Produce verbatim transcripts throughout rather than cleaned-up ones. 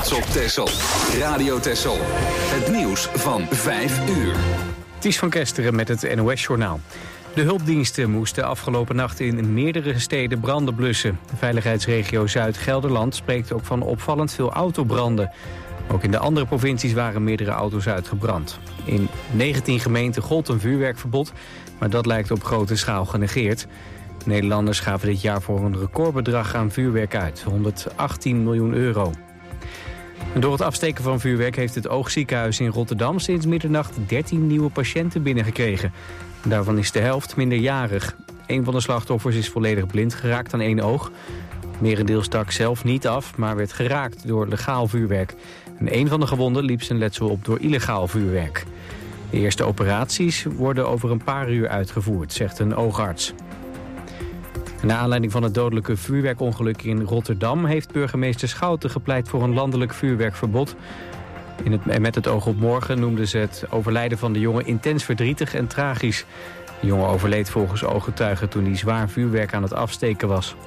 trots op Texel. Radio Texel. Het nieuws van vijf uur. Ties van Kesteren met het N O S-journaal. De hulpdiensten moesten afgelopen nacht in meerdere steden branden blussen. De veiligheidsregio Zuid-Gelderland spreekt ook van opvallend veel autobranden. Ook in de andere provincies waren meerdere auto's uitgebrand. In negentien gemeenten gold een vuurwerkverbod, maar dat lijkt op grote schaal genegeerd. Nederlanders gaven dit jaar voor een recordbedrag aan vuurwerk uit, honderdachttien miljoen euro. En door het afsteken van vuurwerk heeft het Oogziekenhuis in Rotterdam sinds middernacht dertien nieuwe patiënten binnengekregen. Daarvan is de helft minderjarig. Een van de slachtoffers is volledig blind geraakt aan één oog. Het merendeel stak zelf niet af, maar werd geraakt door legaal vuurwerk. En een van de gewonden liep zijn letsel op door illegaal vuurwerk. De eerste operaties worden over een paar uur uitgevoerd, zegt een oogarts. Naar aanleiding van het dodelijke vuurwerkongeluk in Rotterdam heeft burgemeester Schouten gepleit voor een landelijk vuurwerkverbod. In het, met het oog op morgen noemden ze het overlijden van de jongen intens verdrietig en tragisch. De jongen overleed volgens ooggetuigen toen hij zwaar vuurwerk aan het afsteken was.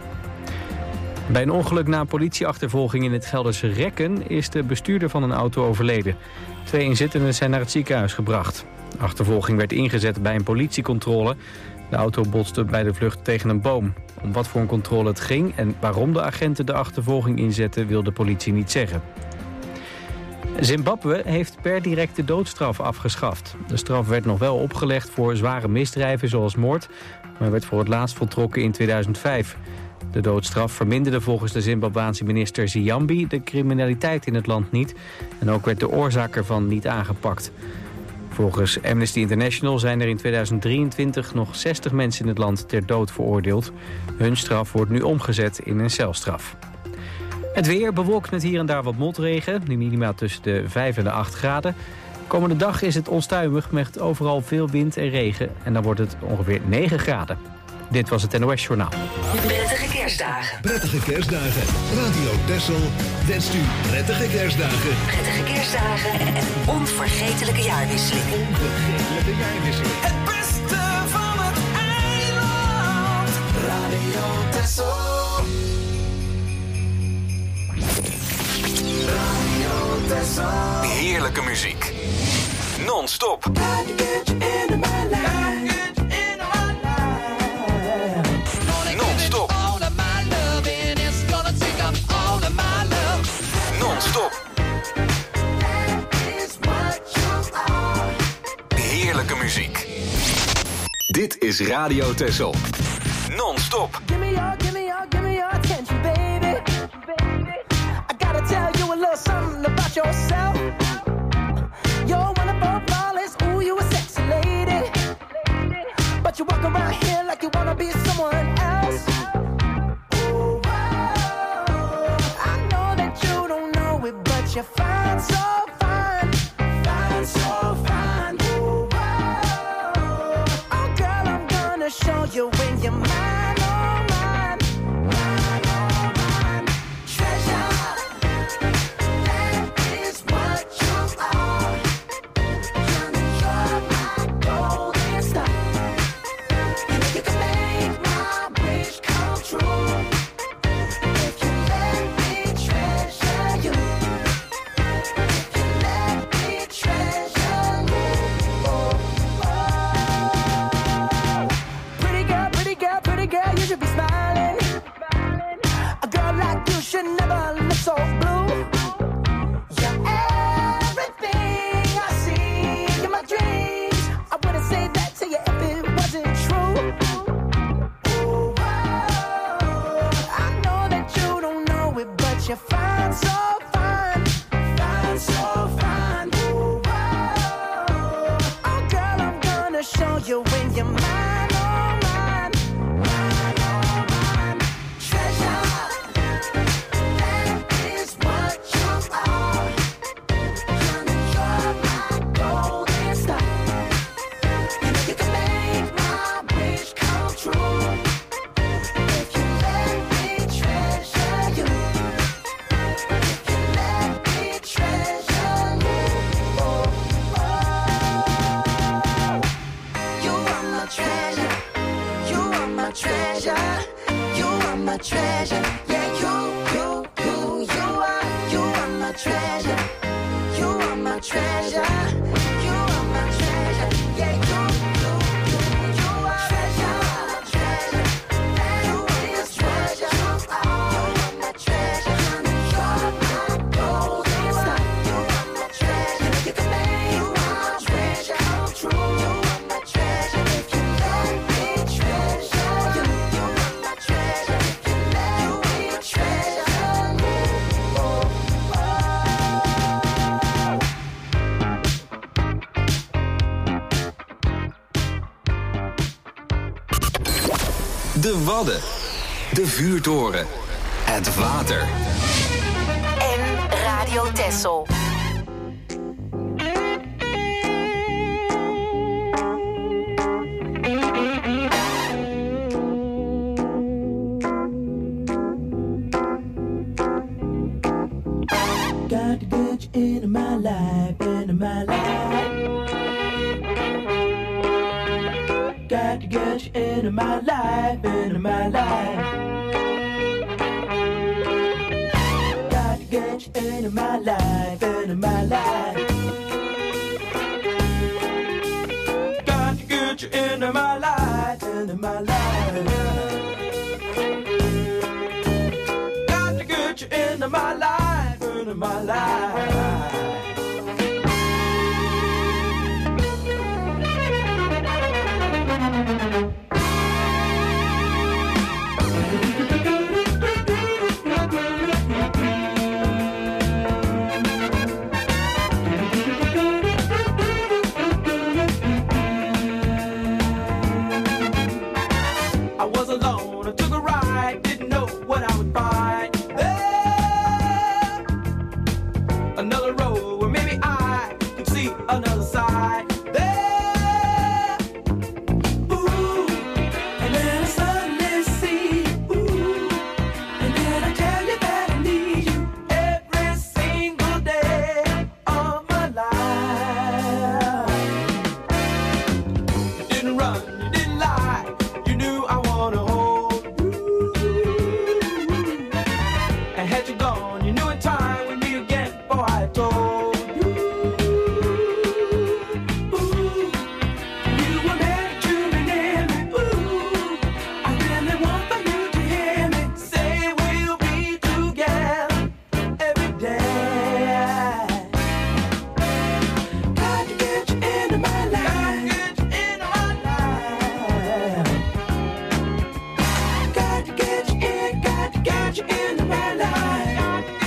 Bij een ongeluk na een politieachtervolging in het Gelderse Rekken is de bestuurder van een auto overleden. Twee inzittenden zijn naar het ziekenhuis gebracht. De achtervolging werd ingezet bij een politiecontrole. De auto botste bij de vlucht tegen een boom. Om wat voor een controle het ging en waarom de agenten de achtervolging inzetten wil de politie niet zeggen. Zimbabwe heeft per direct de doodstraf afgeschaft. De straf werd nog wel opgelegd voor zware misdrijven zoals moord, maar werd voor het laatst voltrokken in tweeduizend vijf. De doodstraf verminderde volgens de Zimbabwaanse minister Ziyambi de criminaliteit in het land niet. En ook werd de oorzaak ervan niet aangepakt. Volgens Amnesty International zijn er in tweeduizend drieëntwintig nog zestig mensen in het land ter dood veroordeeld. Hun straf wordt nu omgezet in een celstraf. Het weer bewolkt met hier en daar wat motregen. De minima tussen de vijf en de acht graden. Komende dag is het onstuimig met overal veel wind en regen. En dan wordt het ongeveer negen graden. Dit was het N O S-journaal. Prettige kerstdagen. Prettige kerstdagen. Radio Texel wenst u prettige kerstdagen. Prettige kerstdagen en onvergetelijke jaarwisseling. Onvergetelijke jaarwisseling. Het beste van het eiland. Radio Texel. Radio Texel. Heerlijke muziek. Non-stop. Non-stop. Non-stop. Heerlijke muziek. Dit is Radio Texel. Non-stop. Give me your, give me your, give me your attention, baby. I gotta tell you a little something about yourself. You're wonderful, flawless, ooh, you a sexy lady. But you walk around here like you wanna be someone else. Ooh, whoa. I know that you don't know it, but you're fine, so fine, fine, so fine. Ooh, whoa. Oh, girl, I'm gonna show you when you're mine, oh mine, mine, oh mine. Treasure, that is what you are. Honey, you're my golden star. You can make my wish come true. If you let me treasure you. If you let me treasure you. Oh, oh. Pretty girl, pretty girl, pretty girl, you should be smiling. A girl like you should never look so blue. You're everything I see in my dreams. I wouldn't say that to you if it wasn't true. Ooh, whoa. I know that you don't know it, but you're fine, so fine, fine, so fine. Ooh, whoa. Oh, girl, I'm gonna show you when you're mine, oh mine, mine, oh mine. Treasure, De Wadden. De vuurtoren. Het water. En Radio Texel. Got to get you into my life, into my life. Got to get you into my life, into my life. Got to get you into my life, into my life. Got to get you into my life, into my life. Got to get you into my life, into my life. I was alone, I took a ride, didn't know what I would find. There, another road where maybe I could see another side. There, ooh, and then I suddenly see, ooh, and then I tell you that I need you every single day of my life. You didn't run, you didn't lie, you knew I wanna hold you. And had you gone, you knew in time we'd meet again before I told you. Ooh, you were meant to be near me. Ooh, I really want for you to hear me say we'll be together every day. Got to get you into my life. Got to get you into my life. Got to get you in, got to get you into my life.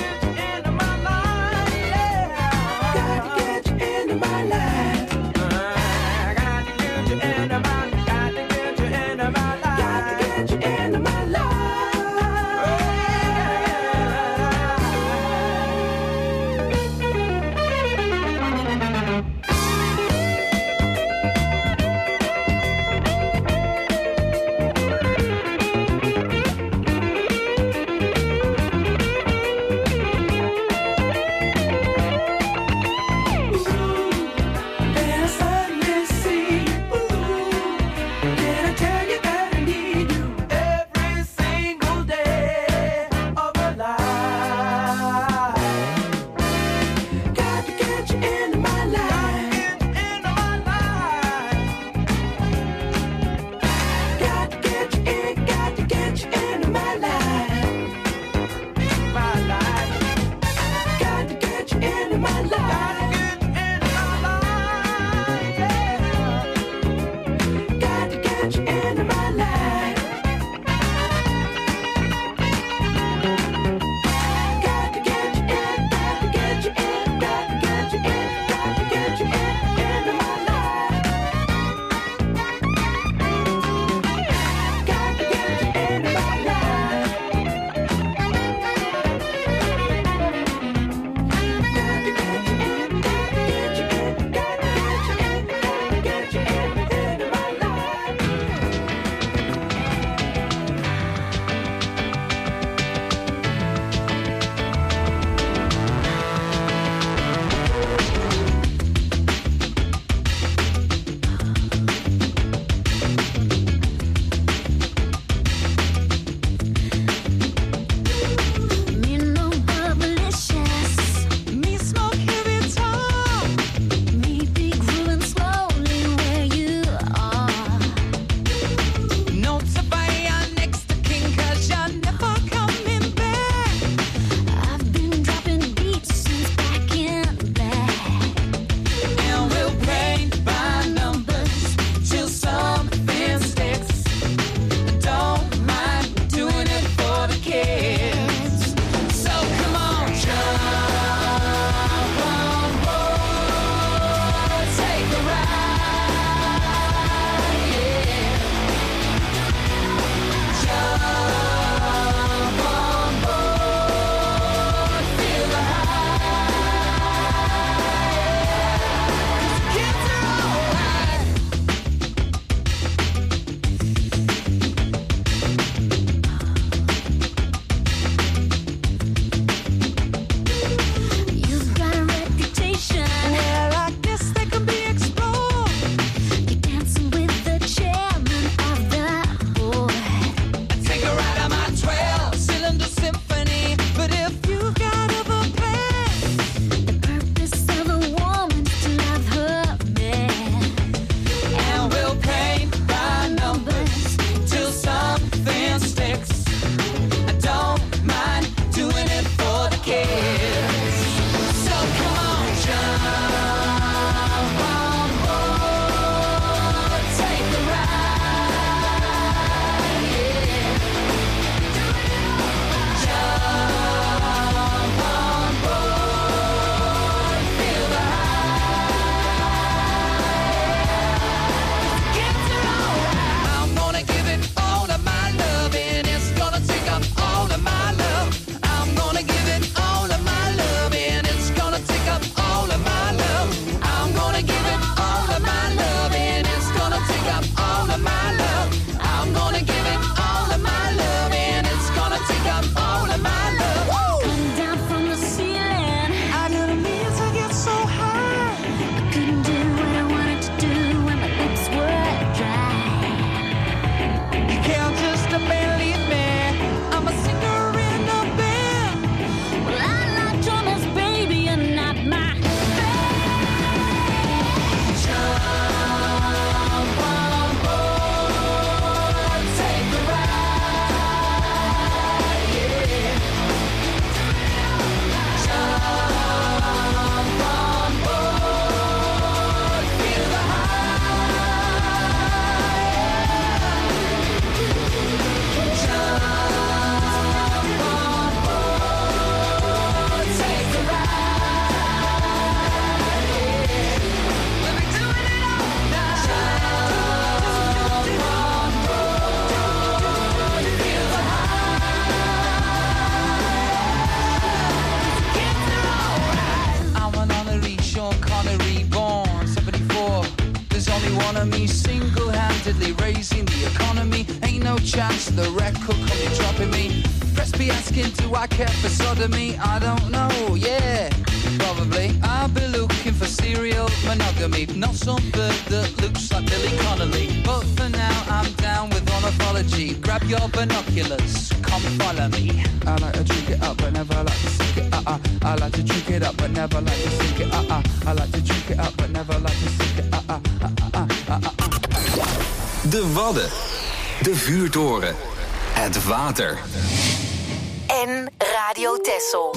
chance the record company dropping me. Press be asking, do I care for sodomy? I don't know, yeah, probably. I'll be looking for serial monogamy, not some bird that looks like Billy Connolly. But for now, I'm down with ornithology. Grab your binoculars, come follow me. I like to drink it up, but never like to sink it, uh-uh. I like to drink it up, but never like to sink it, uh-uh. I like to drink it up, but never like to sink it, uh-uh, uh-uh, uh-uh, uh-uh. De Wadden. De vuurtoren. Het water. En Radio Texel.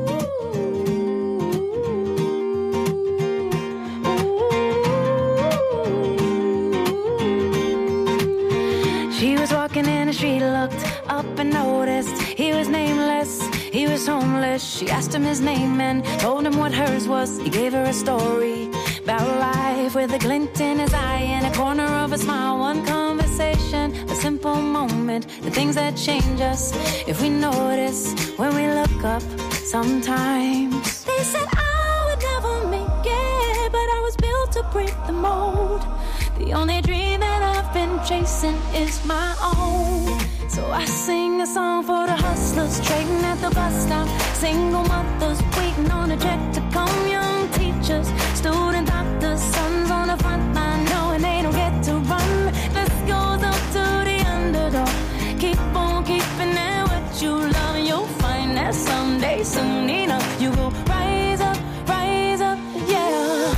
She was walking in and she looked up and noticed he was nameless, he was homeless. She asked him his name and told him what hers was. He gave her a story about life with a glint in his eye and a corner of a smile. One conversation, a simple moment, the things that change us if we notice when we look up sometimes. They said I would never make it, but I was built to break the mold. The only dream that I've been chasing is my own. So I sing a song for the hustlers trading at the bus stop, single mothers waiting on a check to come, young teachers, student doctors, sons on the front line knowing they don't get to run. This goes up to the underdog. Keep on keeping it what you love, and you'll find that someday, soon enough, you will rise up, rise up, yeah.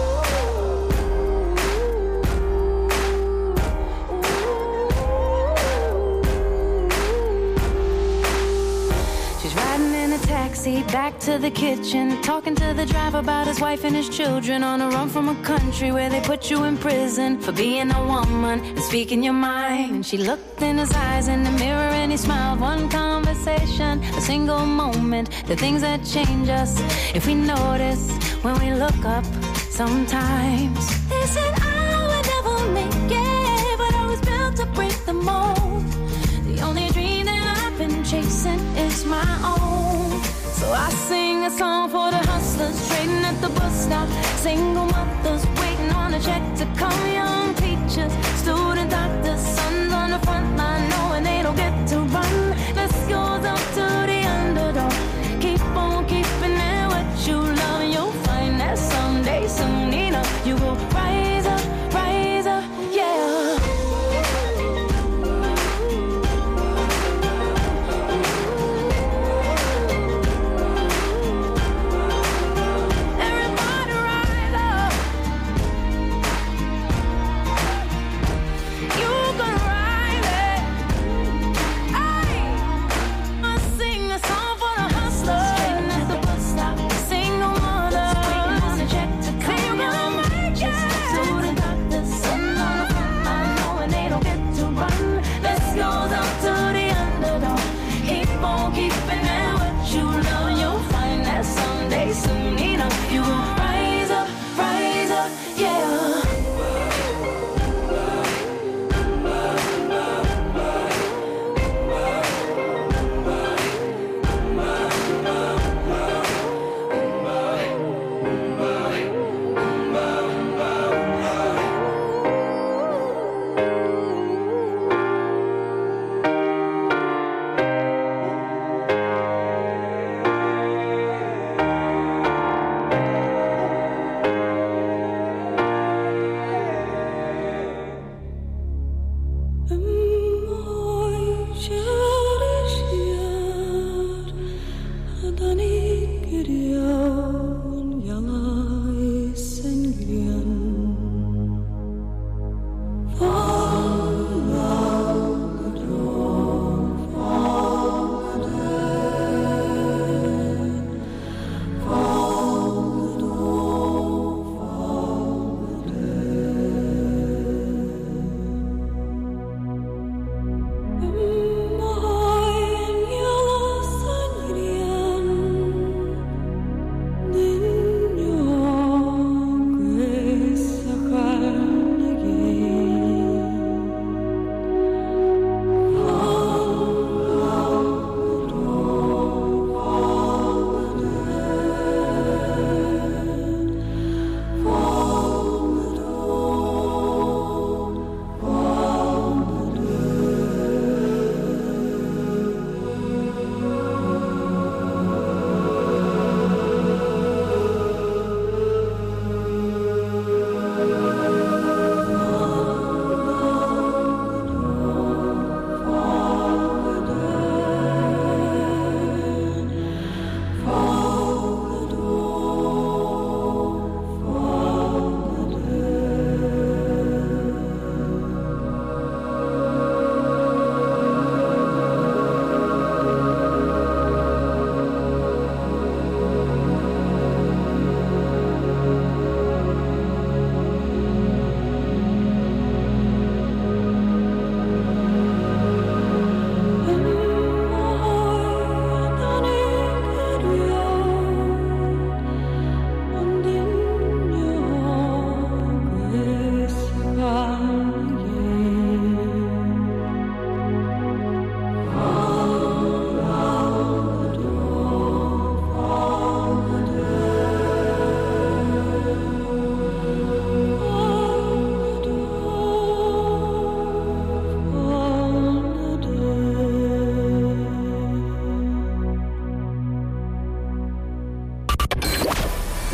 Taxi back to the kitchen, talking to the driver about his wife and his children, on a run from a country where they put you in prison for being a woman and speaking your mind. And she looked in his eyes in the mirror and he smiled. One conversation, a single moment, the things that change us if we notice when we look up sometimes. They said I would never make it, but I was built to break the mold. The only dream that I've been chasing is my own. So I sing a song for the hustlers trading at the bus stop, single mothers waiting on a check to come, young teachers, student doctors, sons on the front line knowing they don't get to run. This goes up to the underdog. Keep on keeping it what you love, and you'll find that someday, soon enough, you will rise up, rise up, yeah.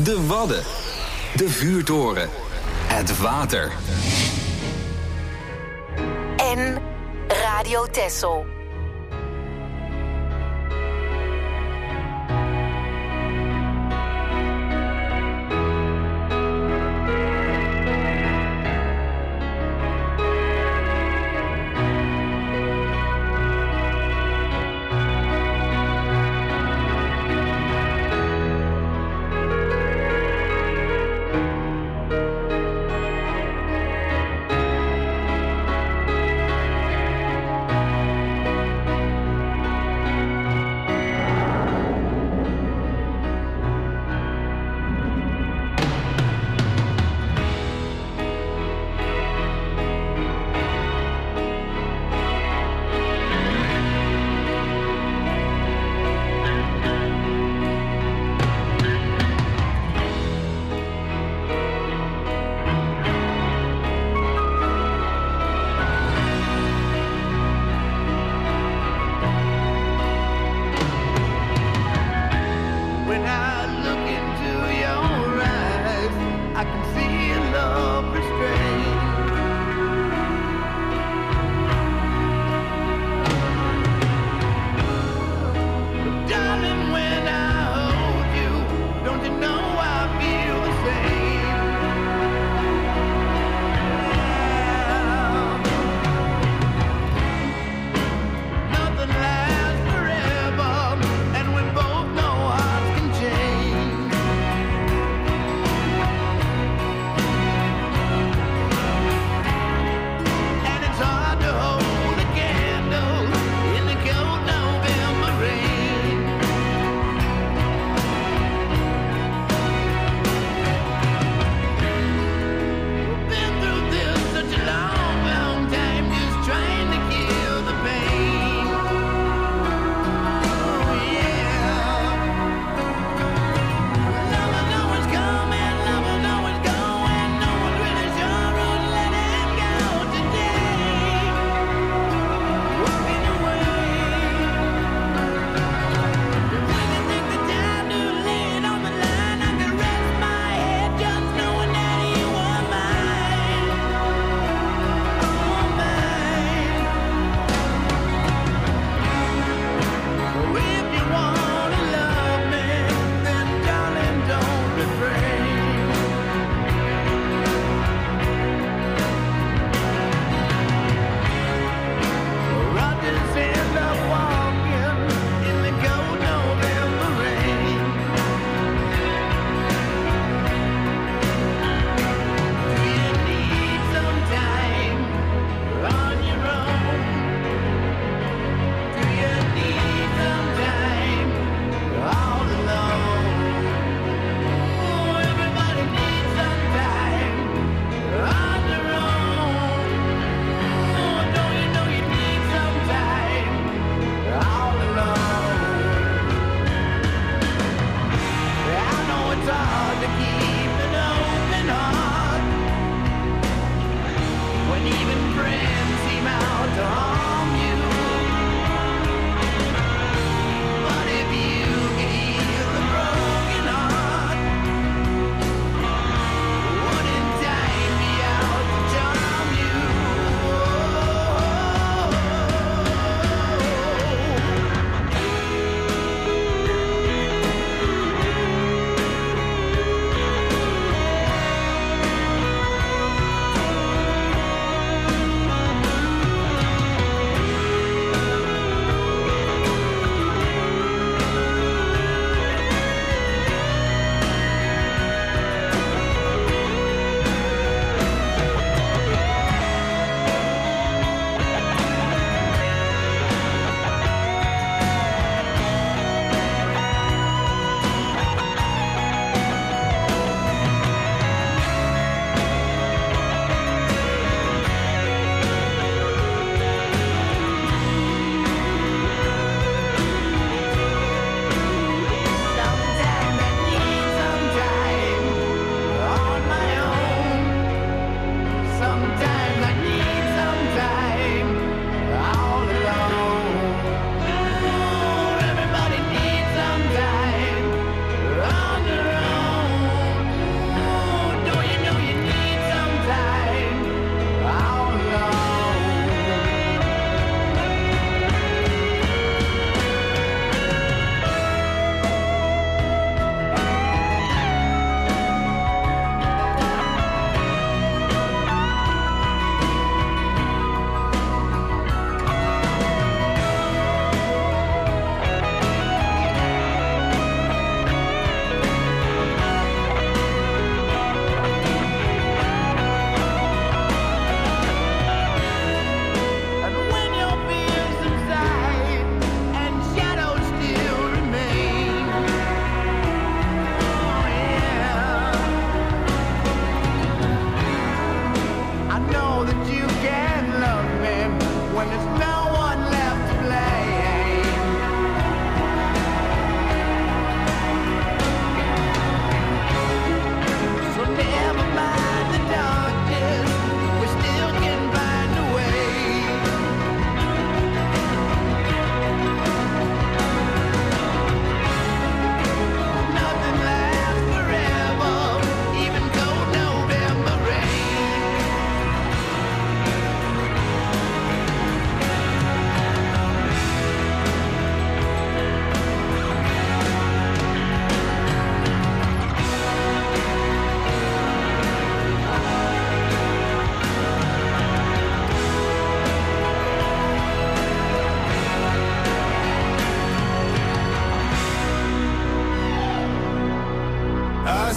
De Wadden. De vuurtoren. Het water. En Radio Texel.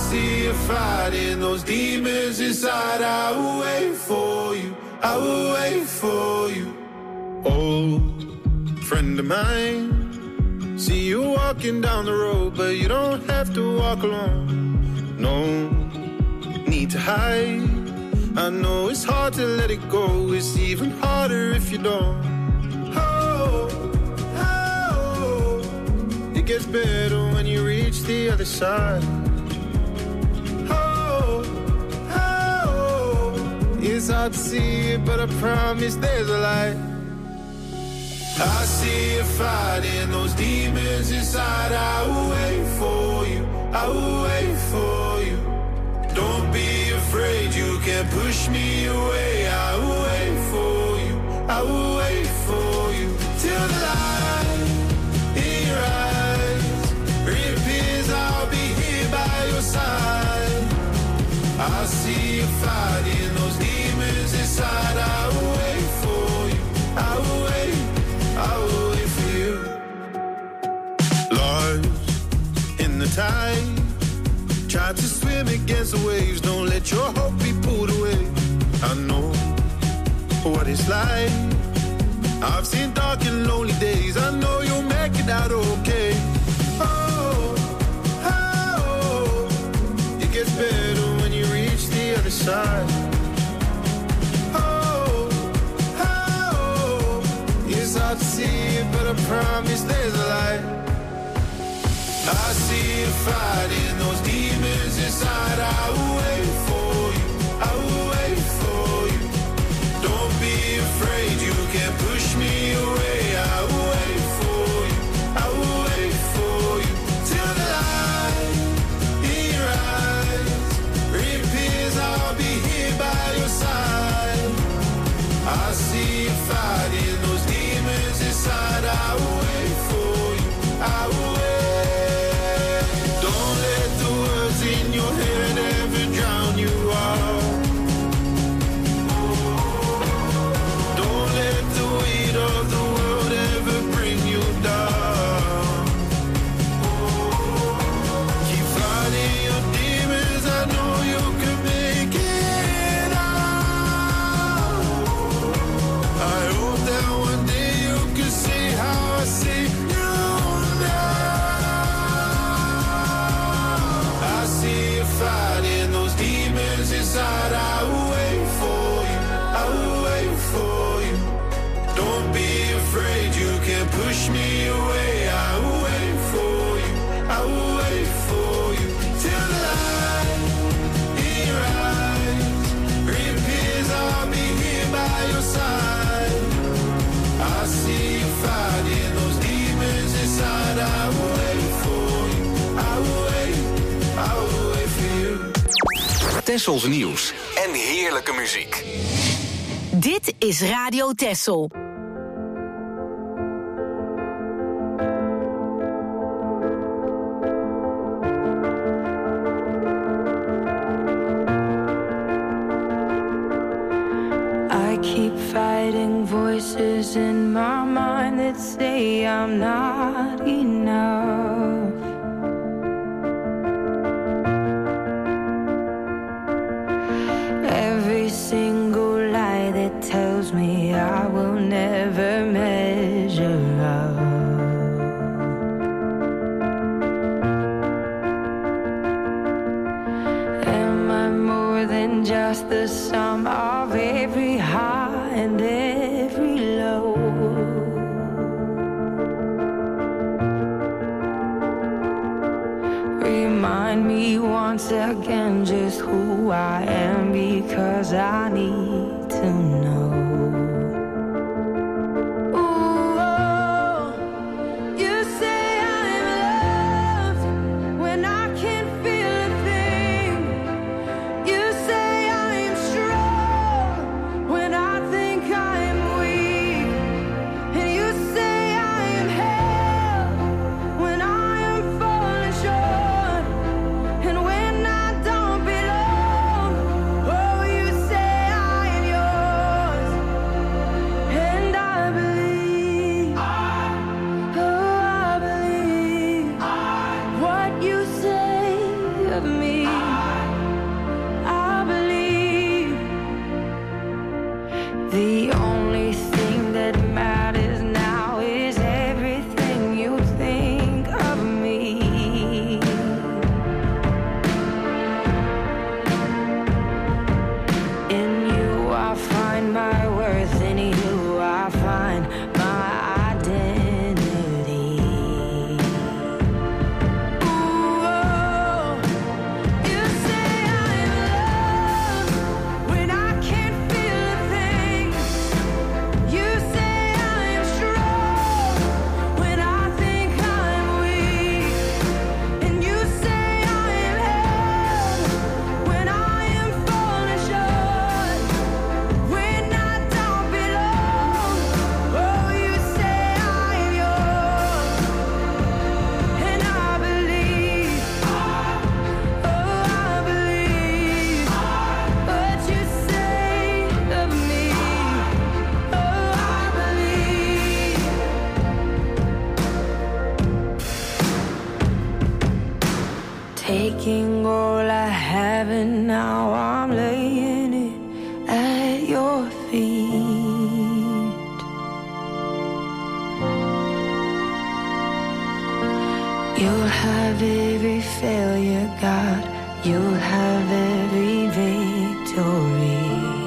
see you fighting those demons inside. I will wait for you, I will wait for you. Old friend of mine, see you walking down the road, but you don't have to walk alone. No need to hide. I know it's hard to let it go. It's even harder if you don't. Oh, oh, it gets better when you reach the other side. Oh, oh, it's hard to see it, but I promise there's a light. I see you fighting those demons inside. I will wait for you, I will wait for you. Don't be afraid, you can't push me away. I will wait for you, I will wait for you. Till the light in your eyes reappears, I'll be here by your side. I see you fighting those demons inside. I will wait for you, I will wait, I will wait for you. Lost in the tide, try to swim against the waves. Don't let your hope be pulled away. I know what it's like. I've seen dark and lonely days. I know you'll make it out okay. Oh, oh, it gets better when you reach the other side. Oh, oh, it's hard to see it, but I promise there's a light. I see you fighting those demons inside. I will wait for you, I will wait for you. Don't be afraid, you can't push me away. I will wait for you, I will wait for you. Till the light in your eyes reappears, I'll be here by your side. I see you fighting those demons inside. I will wait for you, I will wait. Don't let the words in your head ever drown you out. Don't let the weight of the world ever bring you down. Keep fighting your demons, I know you can make it out. I hope that one day you can see how I see you now. I see you fighting those demons inside. I will wait for you, I will wait for you. Don't be afraid, you can't push me away. I will wait for you, I will wait for you. Till the light in your eyes reappears, I'll be here by your side. I see you fighting those demons inside. I will wait for you, I will wait, I will wait for you. Tessels nieuws en heerlijke muziek. Dit is Radio Tessel. I keep fighting voices in my mind that say I'm not enough. Every single lie that tells me I will never measure up. Am I more than just the sum of every high and every low? Remind me once again just who I am, because I need to know. Ooh, oh, you say I'm loved when I can't feel a thing. You say I'm strong when I think I'm weak. And you say I am held when I am falling short. And when I don't belong, oh, you say I am yours. taking all I have and now I'm laying it at your feet. You'll have every failure, God. You'll have every victory.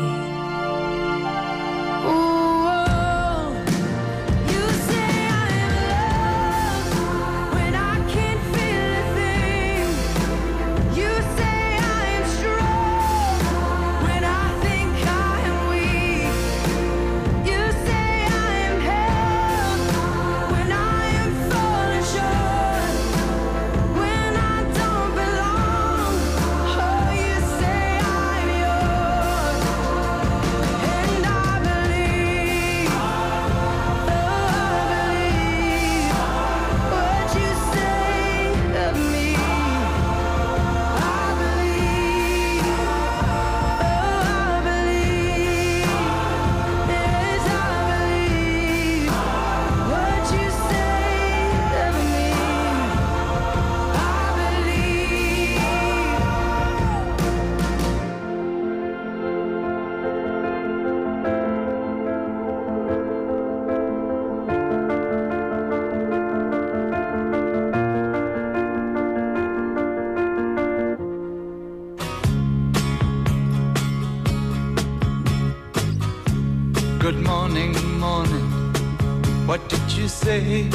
Good morning, morning, what did you say?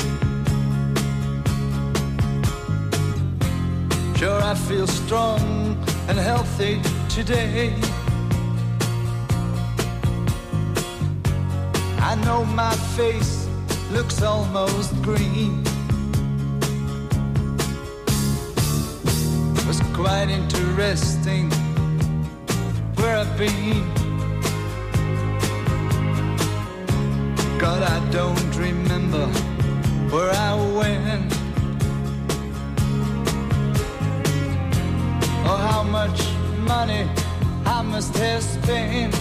Sure, I feel strong and healthy today. I know my face looks almost green. It was quite interesting where I've been. God, I don't remember where I went or how much money I must have spent.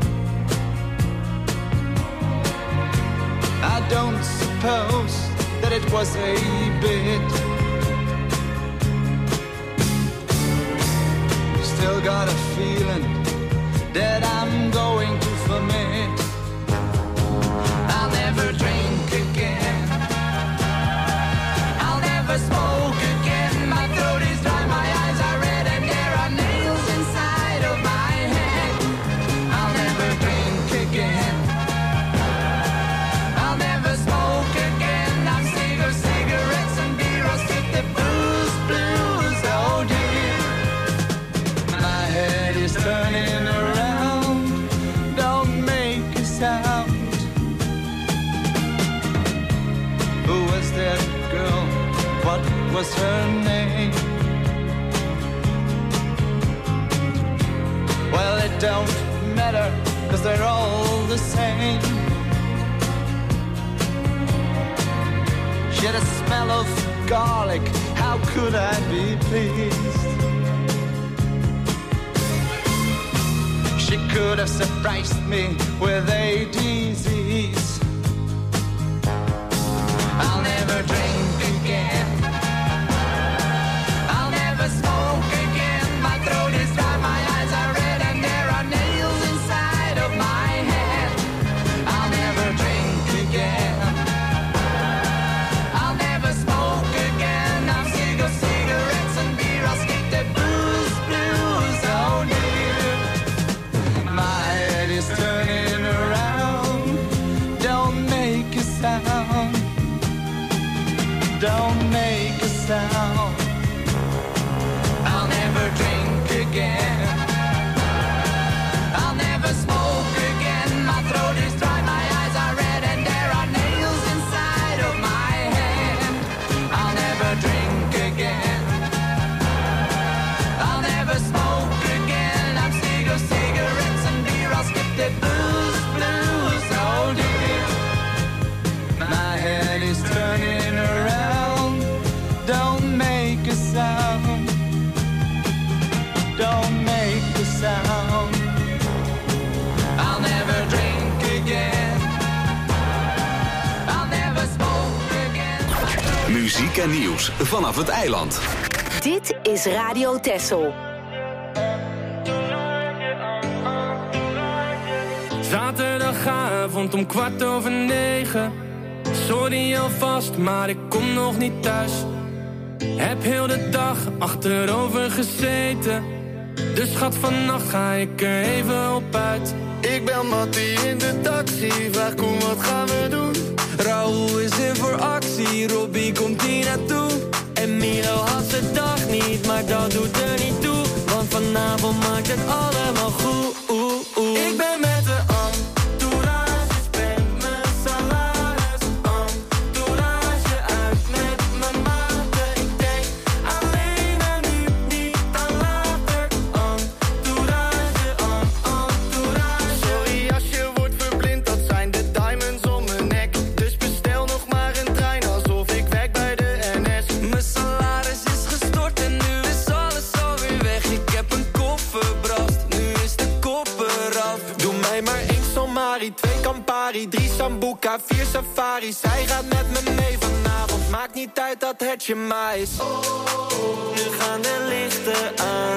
I don't suppose that it was a bit. Still got a feeling that I'm going to ferment. I'll never drink again. I'll never smoke again. My throat is dry, my eyes are red, and there are nails inside of my head. I'll never drink again. I'll never smoke again. I'm sick of cigarettes and beer. I'll skip the booze, blues, oh dear. My head is turning around. Don't make a sound. Who was that girl? What was her name? Well, it don't matter, 'cause they're all the same. She had a smell of garlic. How could I be pleased? She could have surprised me with a disease. I'll never drink again. I'll never smoke again. My throat is dry, my eyes are red, and there are nails inside of my head. I'll never drink again. I'll never smoke again. I'm sick of cigarettes and beer. I'll skip the booze, blues, oh dear. My head is turning around. Don't make a sound. Don't make a sound. I'll never drink again. I'll never smoke again. My throat is dry, my eyes are red, and there are nails inside of my head. I'll never drink again. I'll never smoke again. I'm sick of cigarettes and beer. I'll skip the booze, blues, oh dear. My head is turning around. Don't make a sound. Don't make a sound. I'll never drink again. I'll never smoke again. Muziek en nieuws vanaf het eiland. Dit is Radio Texel. Zaterdagavond om kwart over negen. Sorry alvast, maar ik kom nog niet thuis. Heb heel de dag achterover gezeten. Dus schat, vannacht ga ik er even op uit. Ik bel Mattie in de taxi, vraag Koen, wat gaan we doen? Raoul is in voor actie, Robbie komt hier naartoe. En Milo had zijn dag niet, maar dat doet er niet toe. Want vanavond maakt het allemaal goed. Ik ben met de entourage, spend mijn salaris. Entourage uit met mijn maten. Ik denk alleen aan nu, niet aan later. Entourage, entourage. Sorry als je wordt verblind, dat zijn de diamonds om mijn nek. Dus bestel nog maar een trein, alsof ik werk bij de N S. Mijn salaris is gestort en nu is alles alweer weg. Ik heb een kofferbrast, nu is de koffer af. Doe mij maar één Somari, twee Campari, drie Sambuca, vier Safaris. Zij gaat met me mee vanavond, maakt niet uit dat het je maar is. Nu gaan de lichten aan.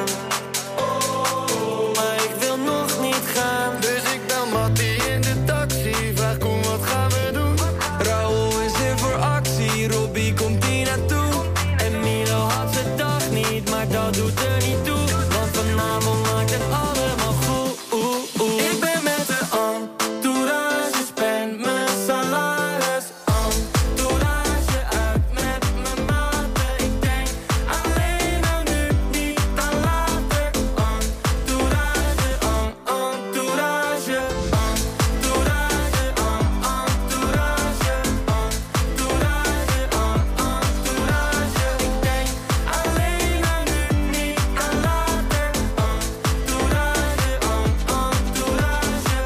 Maar ik wil nog niet gaan. Dus ik bel Mattie in de taxi, vraag Koen, wat gaan we doen? Raoul is in voor actie, Robbie komt hier naartoe. En Milo had zijn dag niet, maar dat doet er niet toe. Want vanavond maakt het allemaal goed. Ik ben met de entourage, spend mijn salaris. Entourage uit met mijn maten. Ik denk alleen aan nu, niet aan later. Entourage, en entourage. Entourage, en entourage. Entourage, en entourage. Ik denk alleen aan nu, niet aan later. Entourage, en entourage.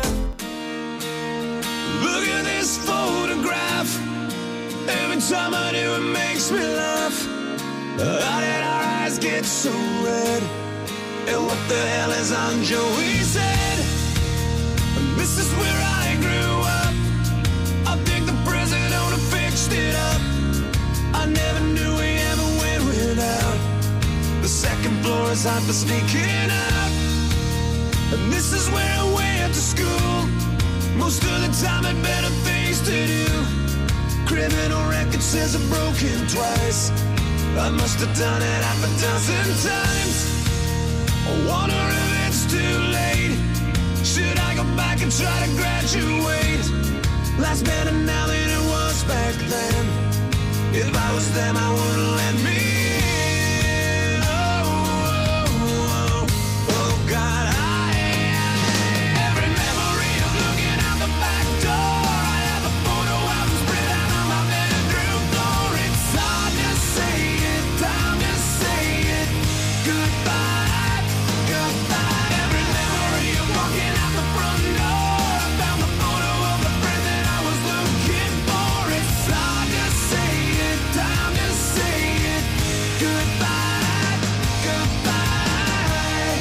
Look at this photograph. Every time I do it makes me laugh. How did our eyes get so red? And what the hell is on Joey's head? This is where I grew up. I think the president owner fixed it up. I never knew we ever went without. The second floor is hot for sneaking out. And this is where I went to school. Most of the time had better things to do. Criminal record says I've broken twice. I must have done it half a dozen times. I wonder if it's too late. Should I go back and try to graduate? Life's better now than it was back then. If I was them, I wouldn't let me in. Oh, oh, oh, oh God, I every memory of looking out the back door. I have a photo album spread out on my bedroom floor. It's hard to say it, time to say it. Goodbye, goodbye. Every memory of walking out the front door. I found the photo of the friend that I was looking for. It's hard to say it, time to say it. Goodbye, goodbye.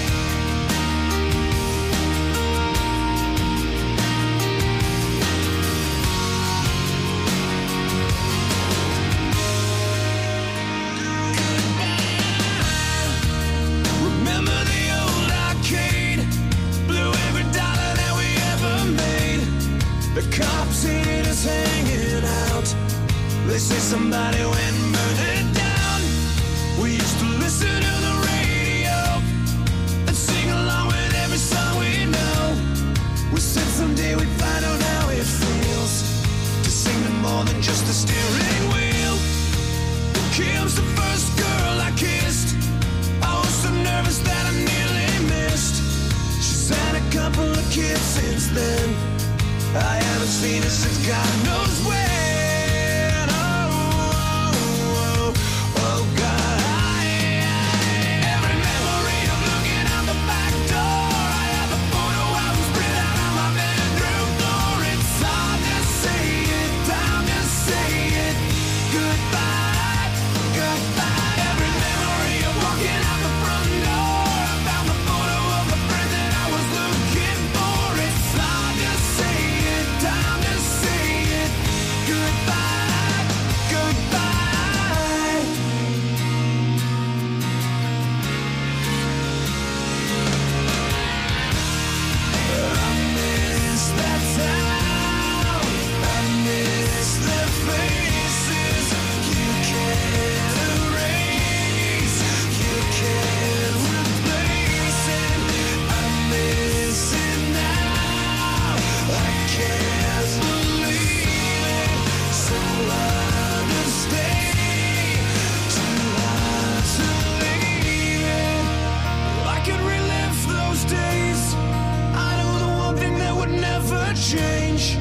Remember the old arcade? Blew every dollar that we ever made. The cops seen us hanging out. They say somebody went and burned it down. We used to listen to the radio and sing along with every song we know. We said someday we'd find out how it feels to sing to more than just the steering wheel. Kim's the first girl I kissed. I was so nervous that I nearly missed. She's had a couple of kids since then. I haven't seen her since God knows when. Oh, oh, oh, oh God, I, I every memory of looking out the back door. I have a photo album spread out on my bedroom floor. It's hard to say it, time to say it. Goodbye, goodbye. Every memory of walking out the front door. I found the photo of the friend that I was looking for. It's hard to say it, time to say it. Goodbye. change.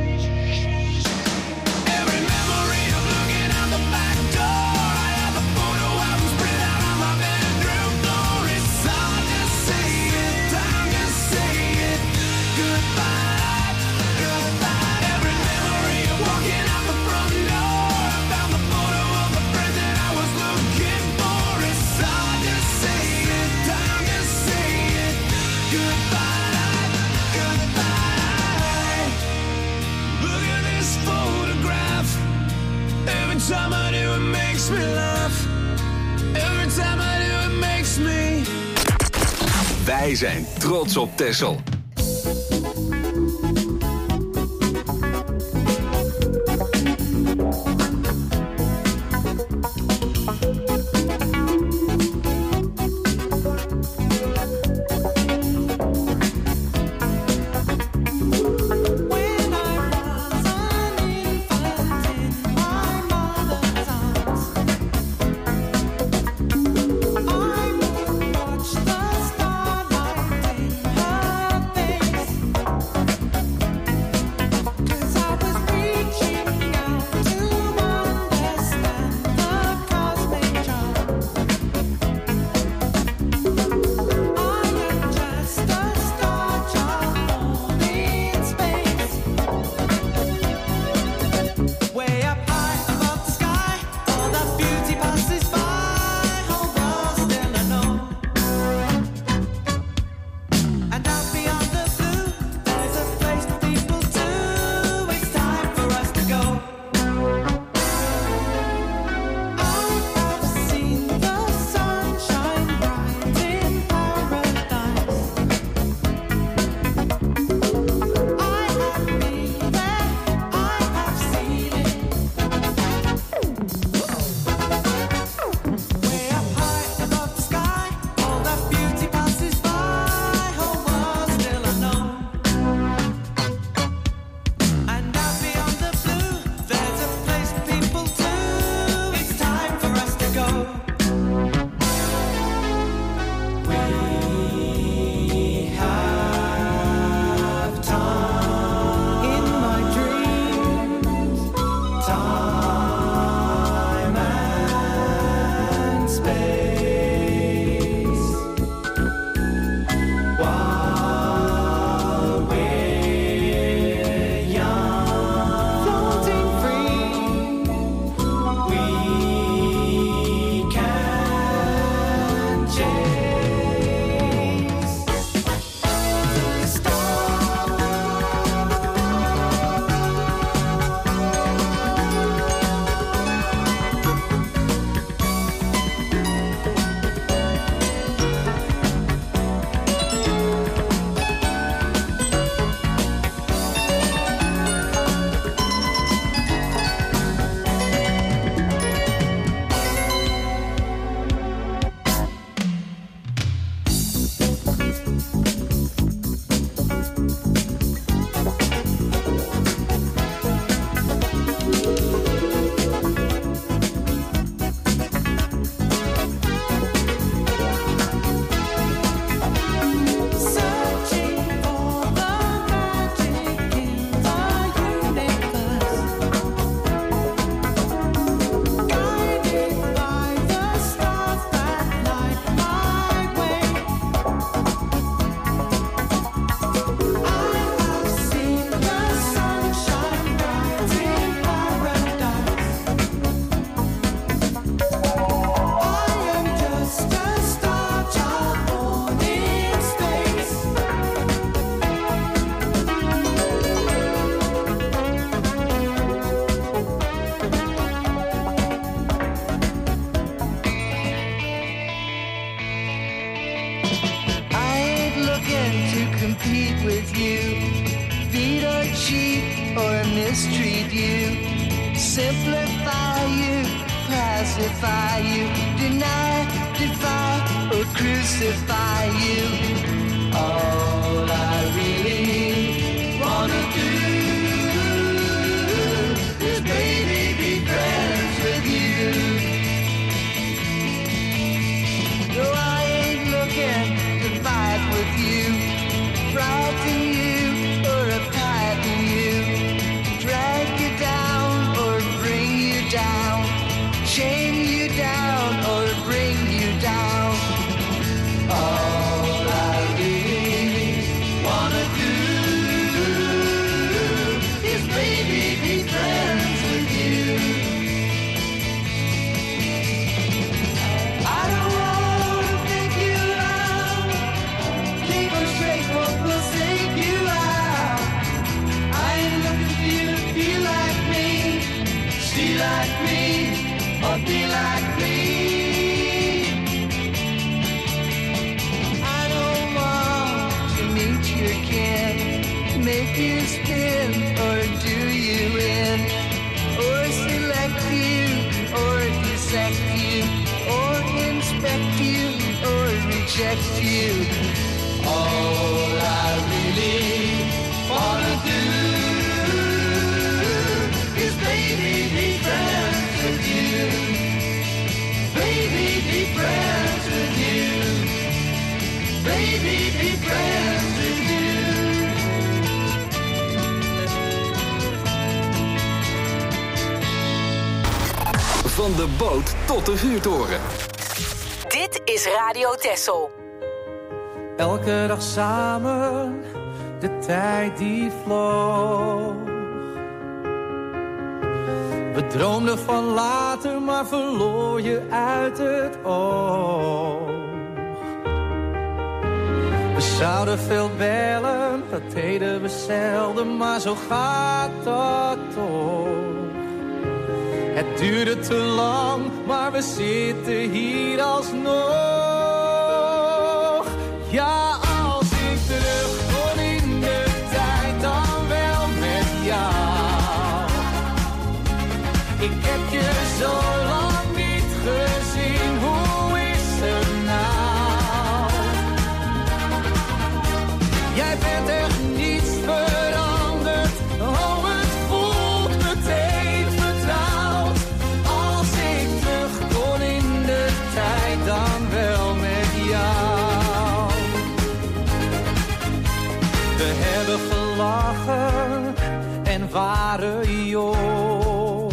Every memory of looking out the back door. I have the photo album spread out on my bedroom floor. It's hard to say it, time to say it. Goodbye, goodbye. Every memory of walking out the front door. I found the photo of the friend that I was looking for. It's hard to say it, time to say it. Goodbye, goodbye. Look at this photograph. Every time I do it makes me laugh. Every time I do it makes me. Wij zijn trots op Texel. mistreat you, simplify you, pacify you, deny, defy, or crucify you. All I really wanna do is baby be friends with you. No, I ain't looking to fight with you, frighten you, or a fight reject you. All I really wanna do is baby be friends with you. Baby be friends with you. Baby be friends with you. Van de boot tot de vuurtoren. Dit is Radio Texel. Elke dag samen, de tijd die vloog. We droomden van later, maar verloor je uit het oog. We zouden veel bellen, dat deden we zelden, maar zo gaat dat toch. Het duurde te lang, maar we zitten hier alsnog. Ja, als ik terug kon in de tijd, dan wel met jou. Ik heb je zo lang niet gezien, hoe is het nou? Jij bent echt niets veranderd, oh het voelt meteen vertrouwd. Als ik terug kon in de tijd, dan wel met jou. We hebben gelachen en waren jong.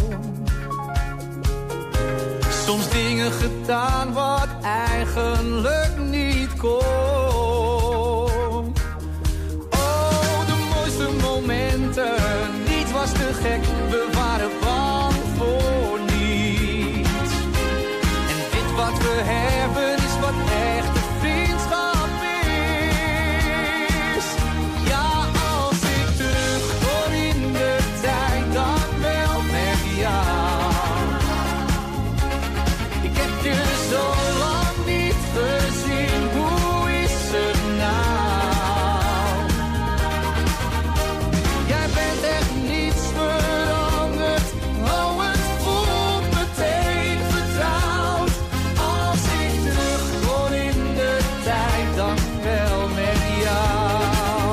Soms dingen gedaan wat eigenlijk niet kon. Oh, de mooiste momenten, niets was te gek, we waren bang voor niets. En dit wat we hebben is wat echte vriendschap is. Ja, als ik terug kon in de tijd, dan wel met jou. Ik heb je zo lang niet gezien, hoe is het nou? Jij bent echt niets veranderd, oh het voelt meteen vertrouwd. Als ik terug kon in de tijd, dan wel met jou.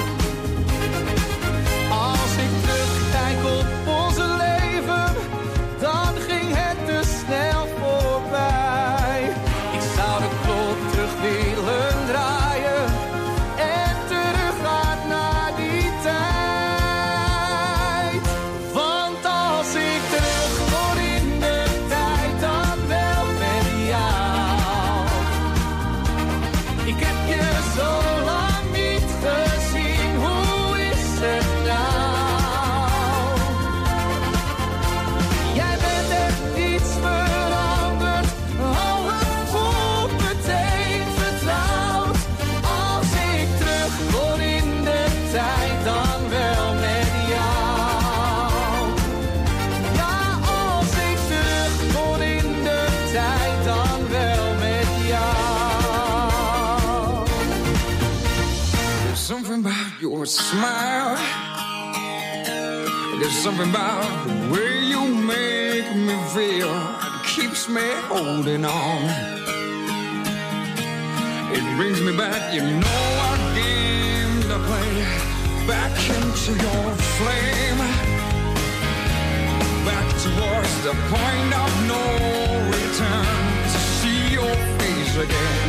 Als ik terugkijk op onze leven, dan ging het te snel voorbij. Ik zou de klok terug willen draaien en teruggaan naar die tijd. Want als ik terug kon in de tijd, dan wel met jou. Ik heb je zo lang niet gezien, hoe is het nou? Jij bent echt niets veranderd, oh het voelt meteen vertrouwd. Als ik terug kon in de tijd, dan wel met jou. Ja, als ik terug kon in de tijd, dan wel met jou. There's something about your smile. There's something about the way you make me feel. It keeps me holding on. It brings me back, you know what game to play. Back into your flame. Back towards the point of no return. To see your face again.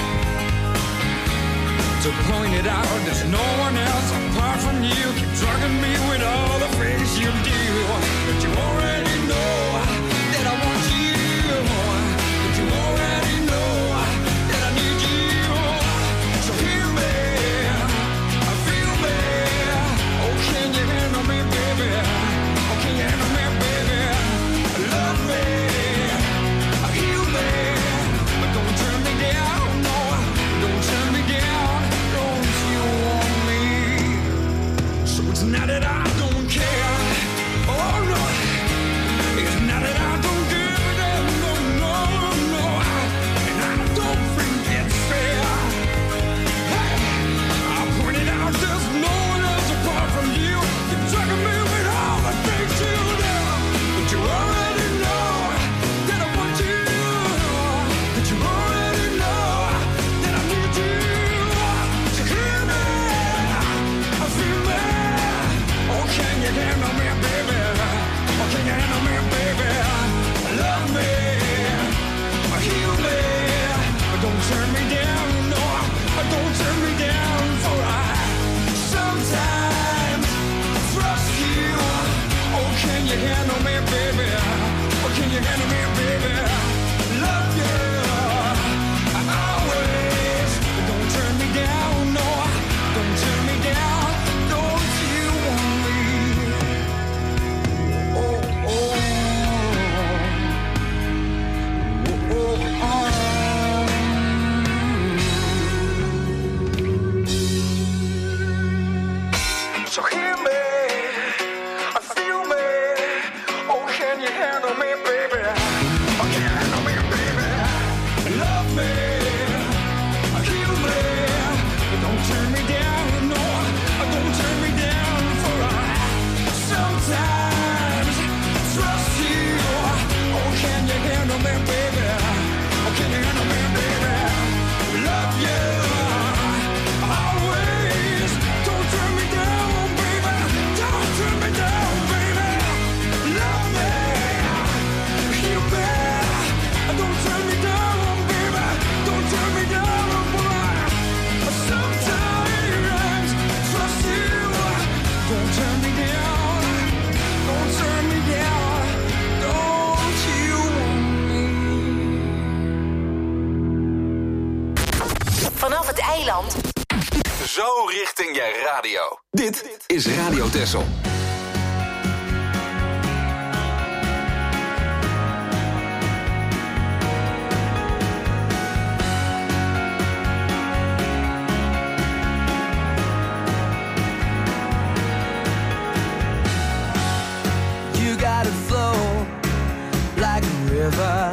To point it out, there's no one else apart from you. Keep drugging me with all the things you do. But you already know that I want you. But you already know that I need you. So hear me, feel me. Oh, can you handle me, baby? Oh, can you handle me, baby? Love me, heal me. But don't turn me down, no. Don't turn me down. Don't you want me? So it's not that I don't care. Oh no, it's not that I don't give a damn. No, no, no. And I don't think it's fair. Hey, I pointed out there's no one else apart from you. You're drugging me with all the things you do. But you already know that I want you. But you already know that I me, heal me. Don't turn me down, no, don't turn me down for a sometimes trust you. Oh, can you handle me, baby? Oh, can you handle me, baby? Love you always. Don't turn me down, baby. Don't turn me down, baby. Love me, heal me. Don't turn me down, baby. Don't turn me down, boy. Sometimes trust you. Don't turn me down. Don't turn me down. Don't you Vanaf het eiland. Zo richting je radio. Dit is Radio Texel. You gotta flow like a river,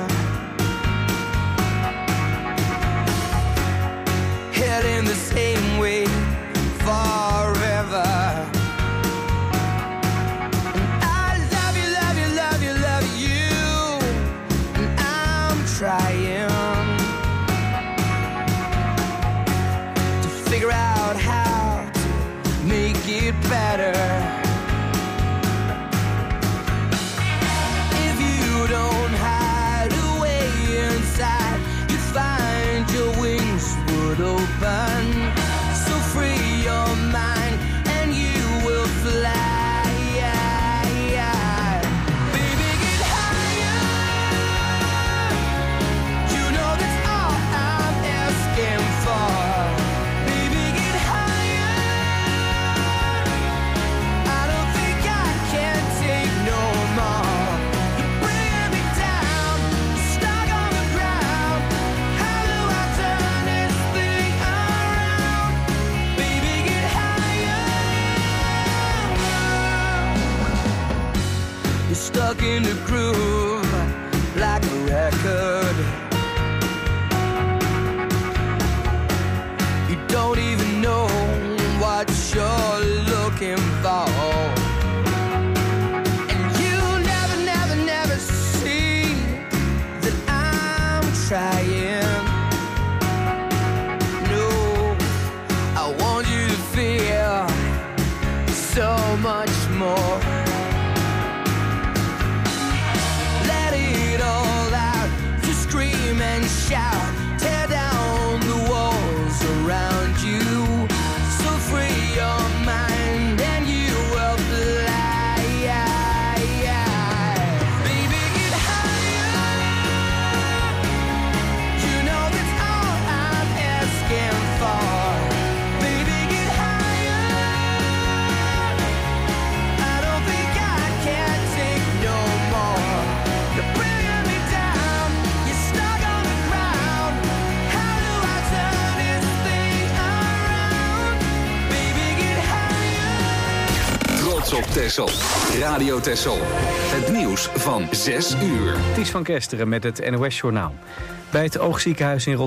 heading the same way forever. And I love you, love you, love you, love you, and I'm trying to figure out how to make it better. Don't hide away inside, you find your wings would open. So free your mind and you will fly. Baby, get higher. You know that's all I'm asking for. Baby, get higher. I don't think I can take no more. Stuck in the groove like a record. You don't even know what you're looking for. And you never, never, never see that I'm trying. No, I want you to feel so much more. And shout, tear down the walls around you. So free your mind and you will fly. Baby, get higher. You know that's all I'm asking for. Baby, get higher. I don't think I can take no more. You're bringing me down. You're stuck. Op Texel. Radio Texel. Het nieuws van zes uur. Het is van Kesteren met het N O S-journaal. Bij het oogziekenhuis in Rotterdam